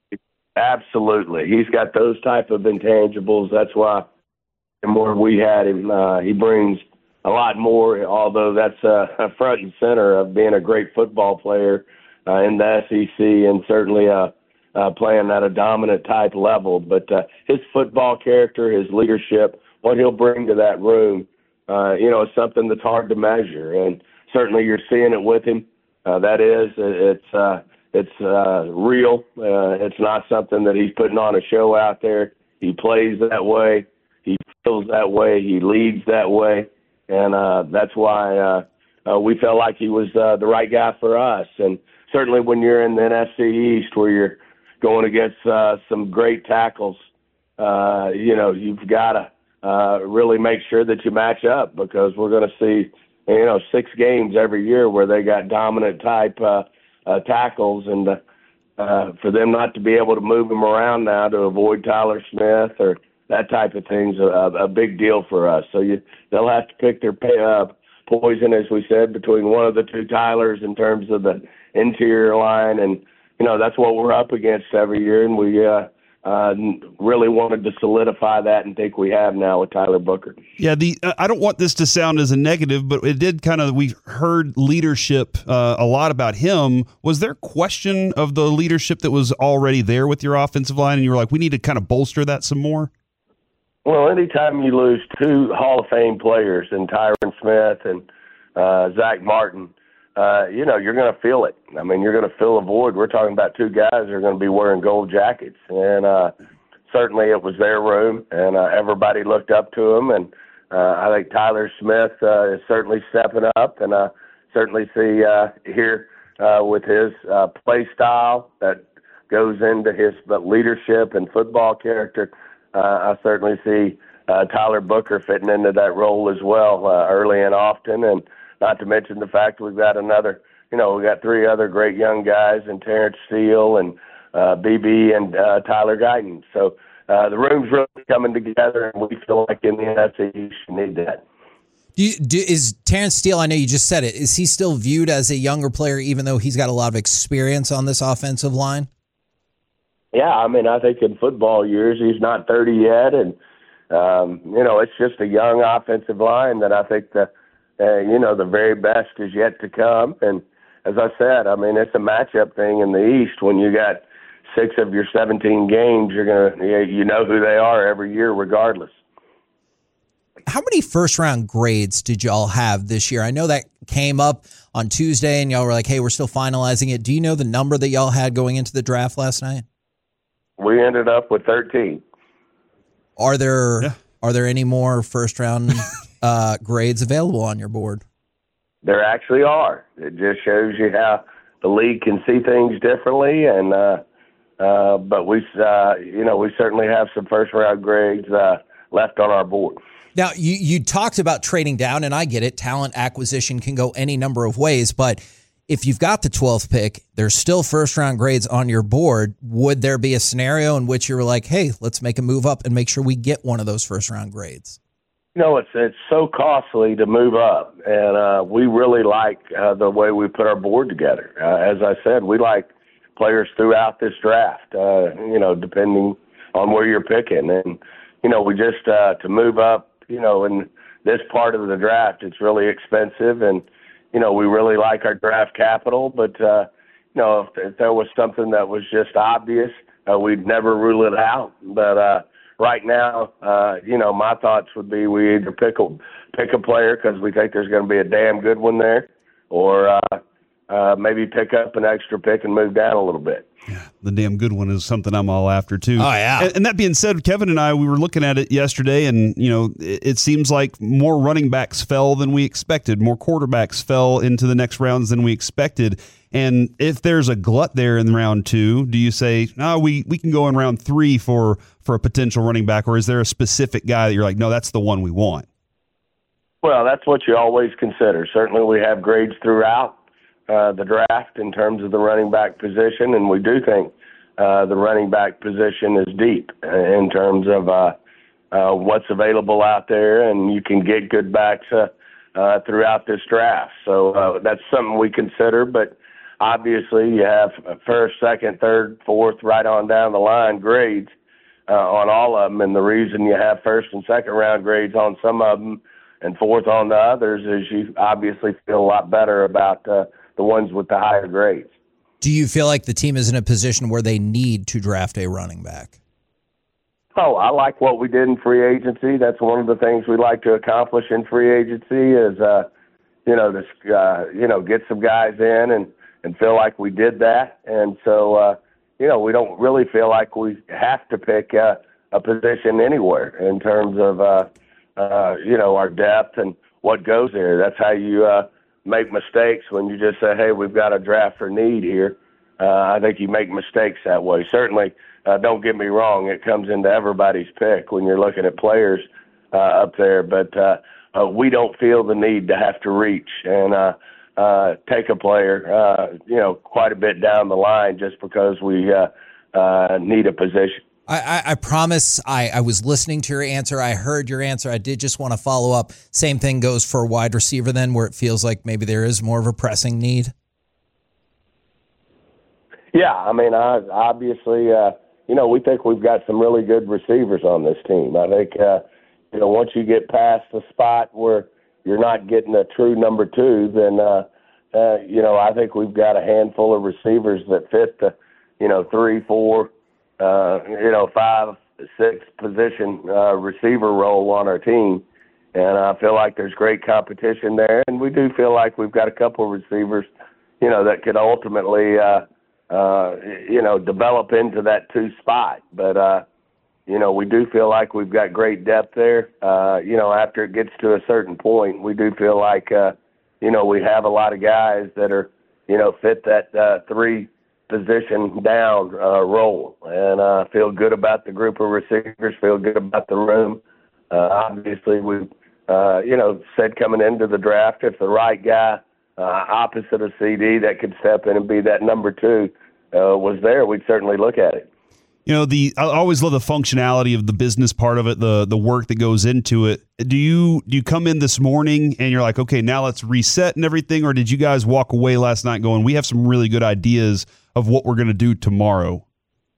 Absolutely. He's got those type of intangibles. That's why the more we had him, uh, he brings a lot more, although that's uh, front and center of being a great football player uh, in the S E C, and certainly uh, uh, playing at a dominant type level. But uh, his football character, his leadership, what he'll bring to that room, uh, you know, is something that's hard to measure. And certainly you're seeing it with him. Uh, that is, it's uh, it's uh, real. Uh, it's not something that he's putting on a show out there. He plays that way. He feels that way. He leads that way. And uh, that's why uh, uh, we felt like he was uh, the right guy for us. And certainly when you're in the N F C East, where you're going against uh, some great tackles, uh, you know, you've got to uh, really make sure that you match up, because we're going to see, you know, six games every year where they got dominant type uh, uh, tackles, and uh, uh, for them not to be able to move them around now to avoid Tyler Smith or that type of thing's a, a big deal for us. So you, they'll have to pick their pay, uh, poison, as we said, between one of the two Tylers in terms of the interior line, and you know that's what we're up against every year, and we uh, uh, really wanted to solidify that, and think we have now with Tyler Booker. Yeah, the uh, I don't want this to sound as a negative, but it did kind of, we heard leadership uh, a lot about him. Was there question of the leadership that was already there with your offensive line, and you were like, we need to kind of bolster that some more? Well, anytime you lose two Hall of Fame players in Tyron Smith and uh, Zach Martin, uh, you know, you're going to feel it. I mean, you're going to fill a void. We're talking about two guys that are going to be wearing gold jackets. And uh, certainly it was their room, and uh, everybody looked up to them. And uh, I think Tyler Smith uh, is certainly stepping up, and uh, certainly see uh, here uh, with his uh, play style that goes into his leadership and football character. Uh, I certainly see uh, Tyler Booker fitting into that role as well, uh, early and often, and not to mention the fact we've got another, you know, we got three other great young guys in Terrence Steele and uh, B B and uh, Tyler Guyton. So uh, the room's really coming together, and we feel like in the N F C you should need that. Do you, do, is Terrence Steele, I know you just said it, is he still viewed as a younger player even though he's got a lot of experience on this offensive line? Yeah, I mean, I think in football years, he's not thirty yet, and um, you know, it's just a young offensive line that I think the uh, you know the very best is yet to come. And as I said, I mean, it's a matchup thing in the East. When you got six of your seventeen games, you're gonna you know who they are every year, regardless. How many first round grades did y'all have this year? I know that came up on Tuesday, and y'all were like, "Hey, we're still finalizing it." Do you know the number that y'all had going into the draft last night? We ended up with thirteen. Are there yeah. are there any more first round uh, grades available on your board? There actually are. It just shows you how the league can see things differently, and uh, uh, but we uh, you know we certainly have some first round grades uh, left on our board. Now, you, you talked about trading down, and I get it. Talent acquisition can go any number of ways, but if you've got the twelfth pick, there's still first-round grades on your board. Would there be a scenario in which you were like, hey, let's make a move up and make sure we get one of those first-round grades? You know, it's it's so costly to move up, and uh, we really like uh, the way we put our board together. Uh, as I said, we like players throughout this draft, uh, you know, depending on where you're picking. And, you know, we just, uh, to move up, you know, in this part of the draft, it's really expensive, and you know, we really like our draft capital, but, uh, you know, if, if there was something that was just obvious, uh, we'd never rule it out. But uh, right now, uh, you know, my thoughts would be we either pick a, pick a player because we think there's going to be a damn good one there, or uh, uh, maybe pick up an extra pick and move down a little bit. Yeah, the damn good one is something I'm all after, too. Oh, yeah. And, and that being said, Kevin and I, we were looking at it yesterday, and, you know, it, it seems like more running backs fell than we expected. More quarterbacks fell into the next rounds than we expected. And if there's a glut there in round two, do you say, no, we, we can go in round three for, for a potential running back, or is there a specific guy that you're like, no, that's the one we want? Well, that's what you always consider. Certainly we have grades throughout Uh, the draft in terms of the running back position, and we do think uh, the running back position is deep in terms of uh, uh, what's available out there, and you can get good backs uh, uh, throughout this draft. So uh, that's something we consider, but obviously you have first, second, third, fourth, right on down the line grades uh, on all of them, and the reason you have first and second round grades on some of them and fourth on the others is you obviously feel a lot better about uh, the ones with the higher grades. Do you feel like the team is in a position where they need to draft a running back? Oh, I like what we did in free agency. That's one of the things we like to accomplish in free agency is, uh, you know, this, uh, you know, get some guys in and, and feel like we did that. And so, uh, you know, we don't really feel like we have to pick uh, a position anywhere in terms of, uh, uh, you know, our depth and what goes there. That's how you uh, make mistakes when you just say, hey, we've got a draft for need here. Uh, I think you make mistakes that way. Certainly, uh, don't get me wrong, it comes into everybody's pick when you're looking at players uh, up there, but uh, uh, we don't feel the need to have to reach and uh, uh, take a player, uh, you know, quite a bit down the line just because we uh, uh, need a position. I, I, I promise I, I was listening to your answer. I heard your answer. I did just want to follow up. Same thing goes for a wide receiver then, where it feels like maybe there is more of a pressing need. Yeah, I mean, I, obviously, uh, you know, we think we've got some really good receivers on this team. I think, uh, you know, once you get past the spot where you're not getting a true number two, then, uh, uh, you know, I think we've got a handful of receivers that fit the, you know, three, four, uh, you know, five, six position uh, receiver role on our team. And I feel like there's great competition there. And we do feel like we've got a couple of receivers, you know, that could ultimately, uh, uh, you know, develop into that two spot. But, uh, you know, we do feel like we've got great depth there. Uh, you know, after it gets to a certain point, we do feel like, uh, you know, we have a lot of guys that are, you know, fit that uh, three position down uh, role. And I uh, feel good about the group of receivers, feel good about the room. Uh, obviously, we, uh, you know, said coming into the draft, if the right guy uh, opposite of C D that could step in and be that number two uh, was there, we'd certainly look at it. You know, the I always love the functionality of the business part of it, the the work that goes into it. Do you do you come in this morning and you're like, okay, now let's reset and everything, or did you guys walk away last night going, we have some really good ideas of what we're going to do tomorrow?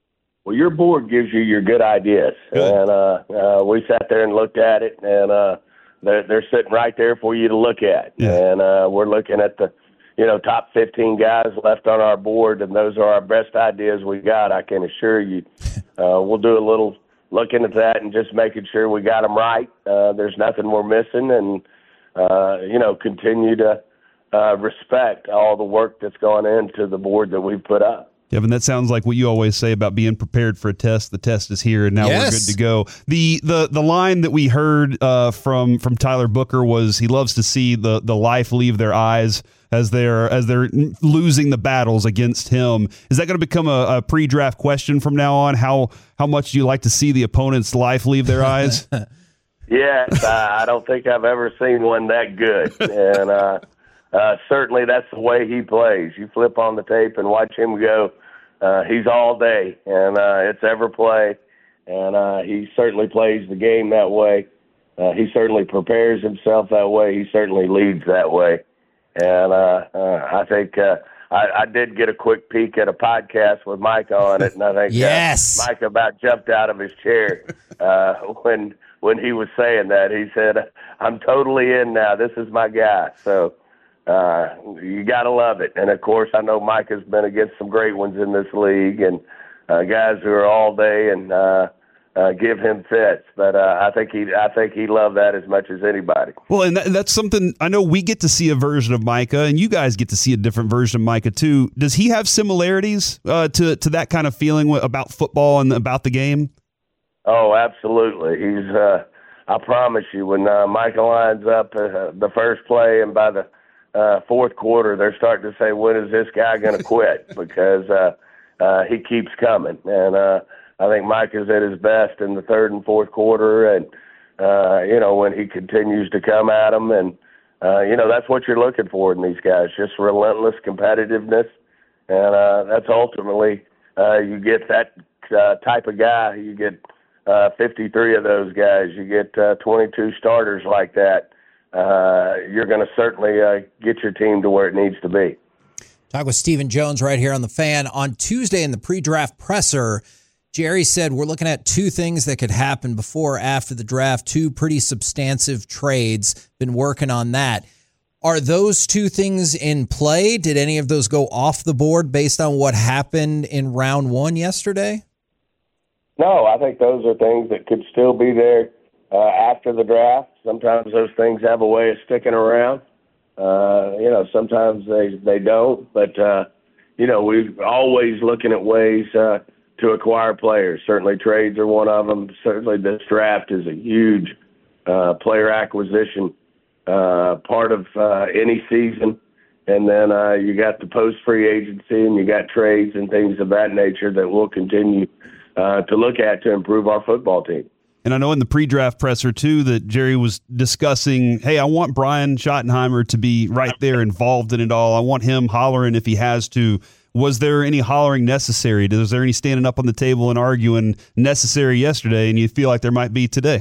Well, your board gives you your good ideas, good. and uh, uh, we sat there and looked at it, and uh, they're, they're sitting right there for you to look at. Yeah. And uh, we're looking at the, you know, top fifteen guys left on our board, and those are our best ideas we got. I can assure you, uh, we'll do a little looking at that and just making sure we got them right. Uh, there's nothing we're missing, and uh, you know, continue to uh, respect all the work that's gone into the board that we've put up. Kevin, that sounds like what you always say about being prepared for a test. The test is here, and now yes. we're good to go. The the the line that we heard uh, from from Tyler Booker was he loves to see the the life leave their eyes as they're as they're losing the battles against him. Is that going to become a, a pre-draft question from now on? How how much do you like to see the opponent's life leave their eyes? Yes, I, I don't think I've ever seen one that good, and. Uh, Uh, certainly that's the way he plays. You flip on the tape and watch him go. Uh, he's all day, and uh, it's ever play, and uh, he certainly plays the game that way. Uh, he certainly prepares himself that way. He certainly leads that way. And uh, uh, I think uh, I, I did get a quick peek at a podcast with Micah on it, and I think yes. uh, Micah about jumped out of his chair uh, when when he was saying that. He said, "I'm totally in now. This is my guy." So. Uh, you got to love it. And, of course, I know Mike has been against some great ones in this league and uh, guys who are all day and uh, uh, give him fits. But uh, I think he I think he loved that as much as anybody. Well, and that, that's something I know we get to see a version of Micah, and you guys get to see a different version of Micah, too. Does he have similarities uh, to, to that kind of feeling about football and about the game? Oh, absolutely. He's, uh, I promise you, when uh, Micah lines up uh, the first play and by the Uh, fourth quarter, they're starting to say, when is this guy going to quit? Because uh, uh, he keeps coming. And uh, I think Mike is at his best in the third and fourth quarter. And, uh, you know, when he continues to come at them. And, uh, you know, that's what you're looking for in these guys, just relentless competitiveness. And uh, that's ultimately, uh, you get that uh, type of guy. You get uh, fifty-three of those guys. You get uh, twenty-two starters like that. Uh, you're going to certainly uh, get your team to where it needs to be. Talk with Stephen Jones right here on the Fan. On Tuesday in the pre-draft presser, Jerry said we're looking at two things that could happen before or after the draft, two pretty substantive trades. Been working on that. Are those two things in play? Did any of those go off the board based on what happened in round one yesterday? No, I think those are things that could still be there uh, after the draft. Sometimes those things have a way of sticking around. Uh, you know, sometimes they, they don't. But, uh, you know, we're always looking at ways uh, to acquire players. Certainly trades are one of them. Certainly this draft is a huge uh, player acquisition uh, part of uh, any season. And then uh, you got the post-free agency and you got trades and things of that nature that we'll continue uh, to look at to improve our football team. And I know in the pre-draft presser, too, that Jerry was discussing, hey, I want Brian Schottenheimer to be right there involved in it all. I want him hollering if he has to. Was there any hollering necessary? Was there any standing up on the table and arguing necessary yesterday, and you feel like there might be today?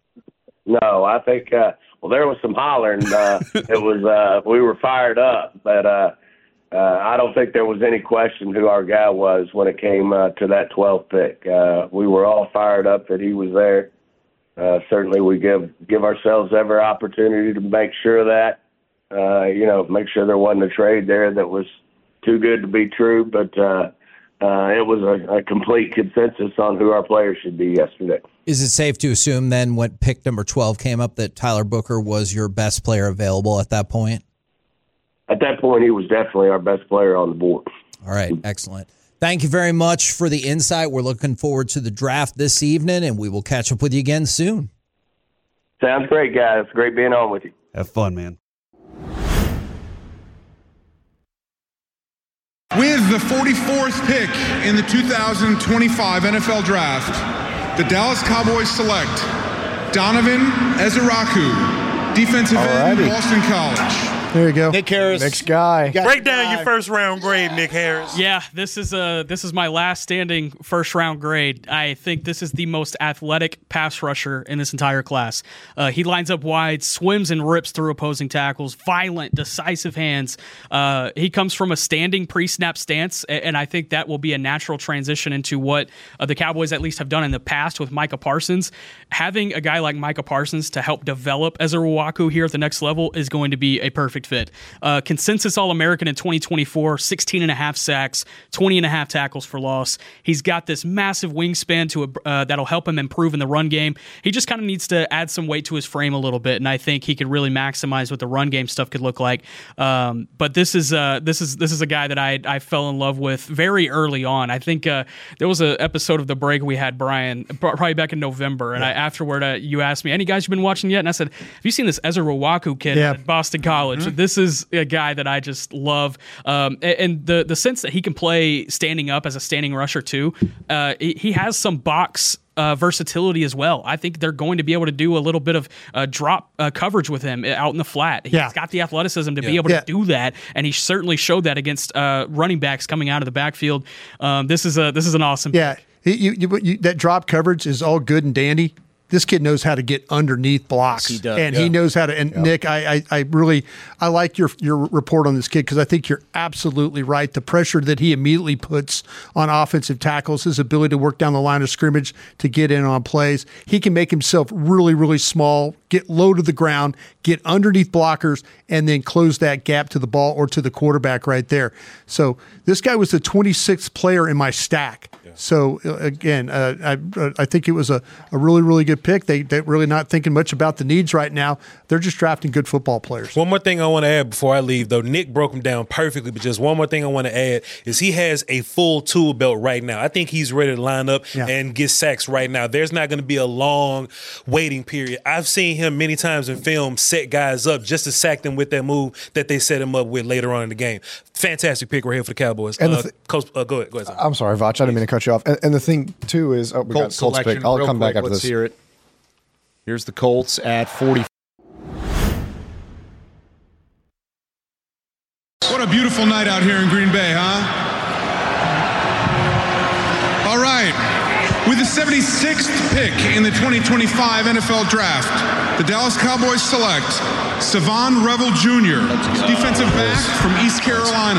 No, I think, uh, well, there was some hollering. Uh, it was uh, we were fired up, but uh, uh, I don't think there was any question who our guy was when it came uh, to that twelfth pick. Uh, we were all fired up that he was there. Uh, certainly we give give ourselves every opportunity to make sure that, uh, you know, make sure there wasn't a trade there that was too good to be true. But uh, uh, it was a, a complete consensus on who our players should be yesterday. Is it safe to assume then when pick number twelve came up that Tyler Booker was your best player available at that point? At that point, he was definitely our best player on the board. All right, excellent. Thank you very much for the insight. We're looking forward to the draft this evening, and we will catch up with you again soon. Sounds great, guys. Great being on with you. Have fun, man. With the forty-fourth pick in the two thousand twenty-five N F L Draft, the Dallas Cowboys select Donovan Eziraku, defensive end, Boston College. There you go. Nick Harris. Next guy. Break down your first round grade, Nick Harris. Yeah, this is uh this is my last standing first round grade. I think this is the most athletic pass rusher in this entire class. Uh, he lines up wide, swims and rips through opposing tackles, violent, decisive hands. Uh, he comes from a standing pre-snap stance, and I think that will be a natural transition into what uh, the Cowboys at least have done in the past with Micah Parsons. Having a guy like Micah Parsons to help develop Ezra Waku here at the next level is going to be a perfect fit. Uh, consensus All-American in twenty twenty-four, sixteen and a half sacks, twenty and a half tackles for loss. He's got this massive wingspan to uh, that'll help him improve in the run game. He just kind of needs to add some weight to his frame a little bit, and I think he could really maximize what the run game stuff could look like. Um, but this is uh, this is this is a guy that I I fell in love with very early on. I think uh, there was an episode of The Break we had, Brian, probably back in November, and I, afterward uh, you asked me, any guys you've been watching yet? And I said, have you seen this Ezra Waku kid Yeah. at Boston College? Mm-hmm. This is a guy that I just love, um, and, and the the sense that he can play standing up as a standing rusher too. Uh, he, he has some box uh, versatility as well. I think they're going to be able to do a little bit of uh, drop uh, coverage with him out in the flat. He's Yeah. got the athleticism to Yeah. be able Yeah. to do that, and he certainly showed that against uh, running backs coming out of the backfield. Um, this is a this is an awesome. Yeah, He- you, you, you, that drop coverage is all good and dandy. This kid knows how to get underneath blocks, Yes, he does. and Yeah. he knows how to. And Yep. Nick, I, I, I really, I like your your report on this kid because I think you're absolutely right. The pressure that he immediately puts on offensive tackles, his ability to work down the line of scrimmage to get in on plays, he can make himself really, really small, get low to the ground, get underneath blockers, and then close that gap to the ball or to the quarterback right there. So this guy was the twenty-sixth player in my stack. So uh, again, uh, I uh, I think it was a, a really really good pick. They they're really not thinking much about the needs right now. They're just drafting good football players. One more thing I want to add before I leave, though. Nick broke him down perfectly, but just one more thing I want to add is he has a full tool belt right now. I think he's ready to line up Yeah. and get sacks right now. There's not going to be a long waiting period. I've seen him many times in film set guys up just to sack them with that move that they set him up with later on in the game. Fantastic pick right here for the Cowboys. And the uh, th- Coach, uh, go ahead. Go ahead. Son. I'm sorry, Vach. I didn't mean to cut you off. And, and the thing too is, oh, we got Colts Colts selection. pick. I'll real come quick. back after Let's this. hear it. Here's the Colts at forty. What a beautiful night out here in Green Bay, huh? All right. With the seventy-sixth pick in the twenty twenty-five N F L Draft, the Dallas Cowboys select Savon Revel Junior, defensive back from East Carolina.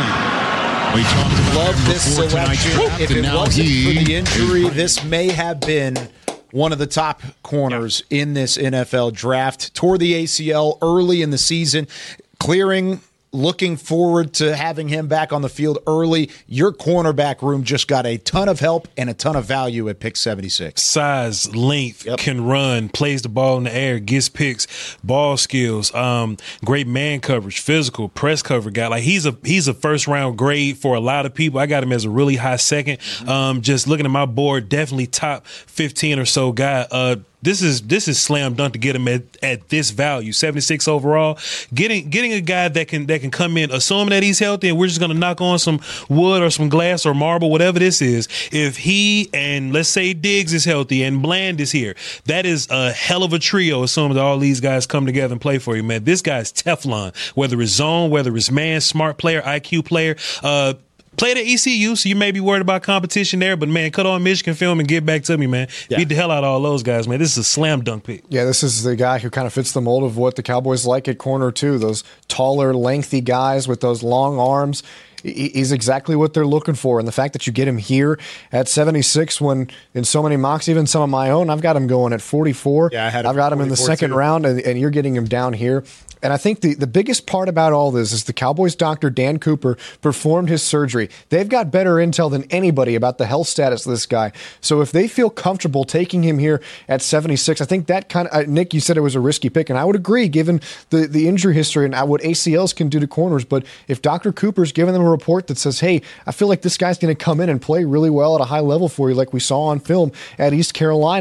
We talked about Love this selection. If it wasn't for the injury, this may have been one of the top corners in this N F L draft. Tore the A C L early in the season, clearing. Looking forward to having him back on the field early. Your cornerback room just got a ton of help and a ton of value at pick seventy-six. Size, length, can run, plays the ball in the air, gets picks, ball skills, um, great man coverage, physical, press cover guy. Like he's a he's a first round grade for a lot of people. I got him as a really high second. Um, just looking at my board, definitely top fifteen or so guy. Uh, This is this is slam dunk to get him at, at this value, seventy-six overall. Getting getting a guy that can that can come in, assuming that he's healthy, and we're just gonna knock on some wood or some glass or marble, whatever this is. If he and let's say Diggs is healthy and Bland is here, that is a hell of a trio. Assuming that all these guys come together and play for you, man. This guy's Teflon. Whether it's zone, whether it's man, smart player, I Q player. Uh, Played at E C U, so you may be worried about competition there, but, man, cut on Michigan film and get back to me, man. Yeah. Beat the hell out of all those guys, man. This is a slam dunk pick. Yeah, this is the guy who kind of fits the mold of what the Cowboys like at corner, too. Those taller, lengthy guys with those long arms. He's exactly what they're looking for. And the fact that you get him here at seventy-six when in so many mocks, even some of my own, I've got him going at forty-four. Yeah, I had him I've got him in the second too. round, and, and you're getting him down here. And I think the, the biggest part about all this is the Cowboys doctor, Dan Cooper, performed his surgery. They've got better intel than anybody about the health status of this guy. So if they feel comfortable taking him here at seventy-six, I think that kind of, uh, Nick, you said it was a risky pick, and I would agree given the, the injury history and what A C Ls can do to corners. But if Doctor Cooper's giving them a report that says, hey, I feel like this guy's going to come in and play really well at a high level for you, like we saw on film at East Carolina,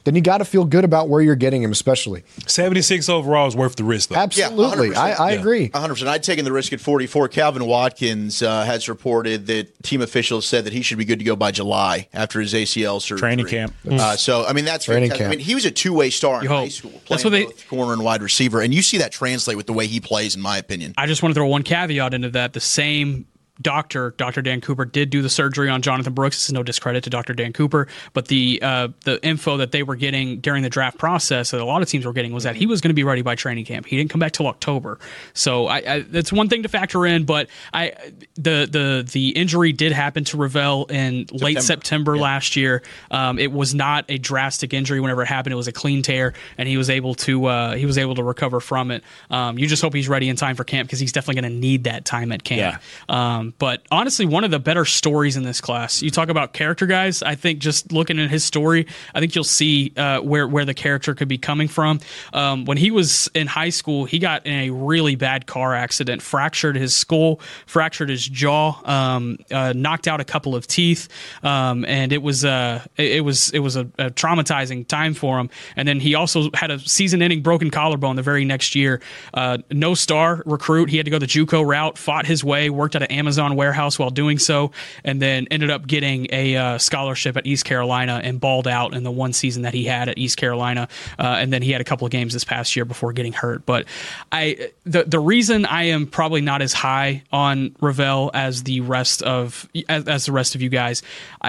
then you got to feel good about where you're getting him, especially. seventy-six overall is worth the risk, though. Absolutely. Yeah, I, I yeah. agree. one hundred percent. I'd taken the risk at forty-four. Calvin Watkins uh, has reported that team officials said that he should be good to go by July after his A C L surgery. Training camp. Uh, so, I mean, that's Training fantastic. I camp. mean, he was a two-way star in You high hope. school, playing That's what they- both corner and wide receiver, and you see that translate with the way he plays, in my opinion. I just want to throw one caveat into that. The same doctor, Doctor Dan Cooper, did do the surgery on Jonathan Brooks. This is no discredit to Doctor Dan Cooper, but the uh, the info that they were getting during the draft process that a lot of teams were getting was that he was going to be ready by training camp. He didn't come back till October, so I, I, that's one thing to factor in. But I the the the injury did happen to Ravel in September. late September yeah. last year. Um, it was not a drastic injury. Whenever it happened, it was a clean tear, and he was able to uh, he was able to recover from it. Um, you just hope he's ready in time for camp because he's definitely going to need that time at camp. Yeah. Um, But honestly, one of the better stories in this class. You talk about character guys. I think just looking at his story, I think you'll see uh, where where the character could be coming from. Um, when he was in high school, he got in a really bad car accident, fractured his skull, fractured his jaw, um, uh, knocked out a couple of teeth, um, and it was uh, it, it was it was a, a traumatizing time for him. And then he also had a season-ending broken collarbone the very next year. Uh, no star recruit. He had to go the JUCO route, fought his way, worked at an Amazon warehouse while doing so, and then ended up getting a uh, scholarship at East Carolina and balled out in the one season that he had at East Carolina. Uh, and then he had a couple of games this past year before getting hurt. But I, the the reason I am probably not as high on Ravel as the rest of as, as the rest of you guys,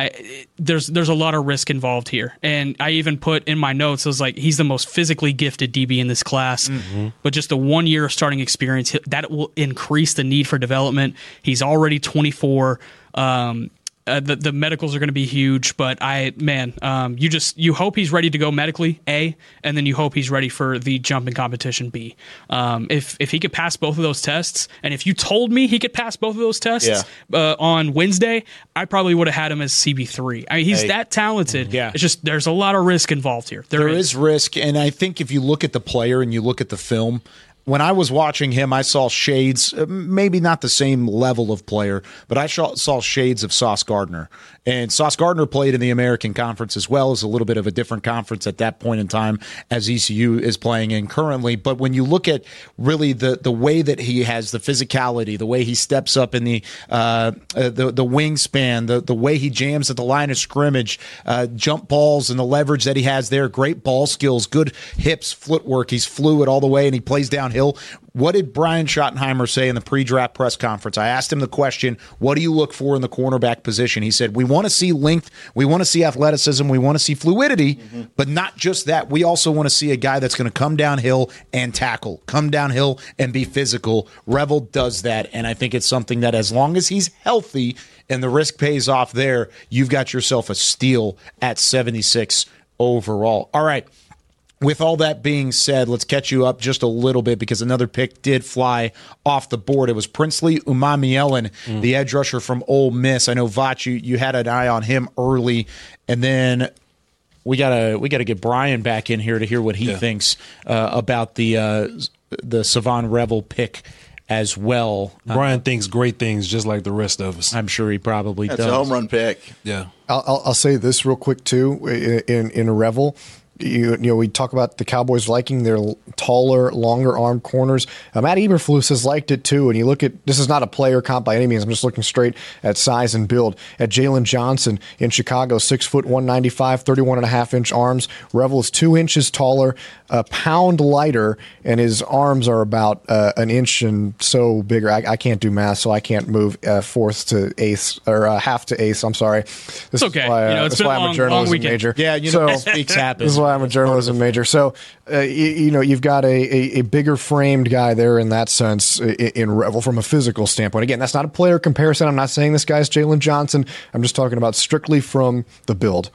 I there's there's a lot of risk involved here, and I even put in my notes, I was like, he's the most physically gifted D B in this class, mm-hmm. but just the one year of starting experience that will increase the need for development. He's already twenty-four. Um, uh, the the medicals are going to be huge, but I man, um, you just you hope he's ready to go medically, A, and then you hope he's ready for the jumping competition, B. Um, if if he could pass both of those tests, and if you told me he could pass both of those tests yeah. uh, on Wednesday, I probably would have had him as C B three. I mean, he's hey. that talented. Yeah. It's just there's a lot of risk involved here. There, there is. is risk, and I think if you look at the player and you look at the film. When I was watching him, I saw shades, maybe not the same level of player, but I saw shades of Sauce Gardner. And Sauce Gardner played in the American Conference as well as a little bit of a different conference at that point in time as E C U is playing in currently. But when you look at really the, the way that he has the physicality, the way he steps up in the uh, the, the wingspan, the, the way he jams at the line of scrimmage, uh, jump balls and the leverage that he has there, great ball skills, good hips, footwork. He's fluid all the way and he plays downhill. What did Brian Schottenheimer say in the pre-draft press conference? I asked him the question, what do you look for in the cornerback position? He said, we want to see length, we want to see athleticism, we want to see fluidity, mm-hmm. but not just that. We also want to see a guy that's going to come downhill and tackle, come downhill and be physical. Revel does that, and I think it's something that as long as he's healthy and the risk pays off there, you've got yourself a steal at seventy-six overall. All right. With all that being said, let's catch you up just a little bit because another pick did fly off the board. It was Princely Umanmielen, mm. the edge rusher from Ole Miss. I know, Vach, you, you had an eye on him early, and then we gotta we gotta get Brian back in here to hear what he yeah. thinks uh, about the uh, the Savon Revel pick as well. Brian uh, thinks great things just like the rest of us. I'm sure he probably That's does. That's a home run pick. Yeah. I'll, I'll, I'll say this real quick, too, in, in Revel. You, you know, we talk about the Cowboys liking their taller, longer arm corners. Uh, Matt Eberflus has liked it too. And you look at, this is not a player comp by any means. I'm just looking straight at size and build. At Jalen Johnson in Chicago, six foot one ninety-five, thirty-one and a half inch arms. Revel is two inches taller, a pound lighter, and his arms are about uh, an inch and so bigger. I, I can't do math, so I can't move uh, fourth to eighth or uh, half to eighth. I'm sorry. This it's okay. Is why, uh, you know, it's that's been why a long, I'm a journalism long major. Yeah, you know, so, speaks happen. This is why I'm a journalism major. So, uh, you, you know, you've got a, a, a bigger framed guy there in that sense in, in Revel from a physical standpoint. Again, that's not a player comparison. I'm not saying this guy's Jalen Johnson. I'm just talking about strictly from the build.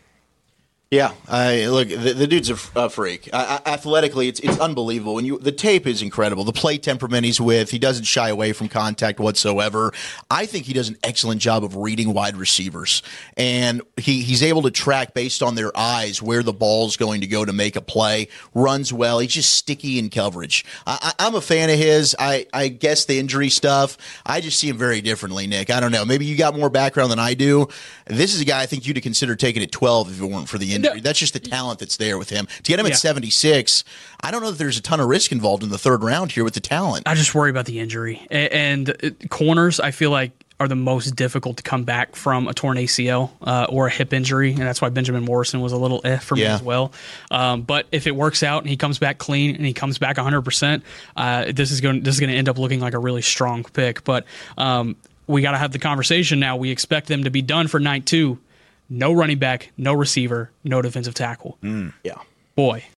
Yeah, I, look, the, the dude's a, a freak. I, I, athletically, it's it's unbelievable. And you, the tape is incredible. The play temperament he's with, he doesn't shy away from contact whatsoever. I think he does an excellent job of reading wide receivers. And he, he's able to track based on their eyes where the ball's going to go to make a play. Runs well. He's just sticky in coverage. I, I, I'm a fan of his. I, I guess the injury stuff, I just see him very differently, Nick. I don't know. Maybe you got more background than I do. This is a guy I think you'd have considered taking at twelve if it weren't for the injury. injury. That's just the talent that's there with him. To get him Yeah. at seventy-six, I don't know that there's a ton of risk involved in the third round here with the talent. I just worry about the injury. A- And it- corners, I feel like, are the most difficult to come back from a torn A C L uh, or a hip injury, and that's why Benjamin Morrison was a little eh for me Yeah. as well. Um, but if it works out and he comes back clean and he comes back one hundred percent, uh, this is going this is going to end up looking like a really strong pick. But um, we got to have the conversation now. We expect them to be done for night two. No running back, no receiver, no defensive tackle. Yeah. Boy,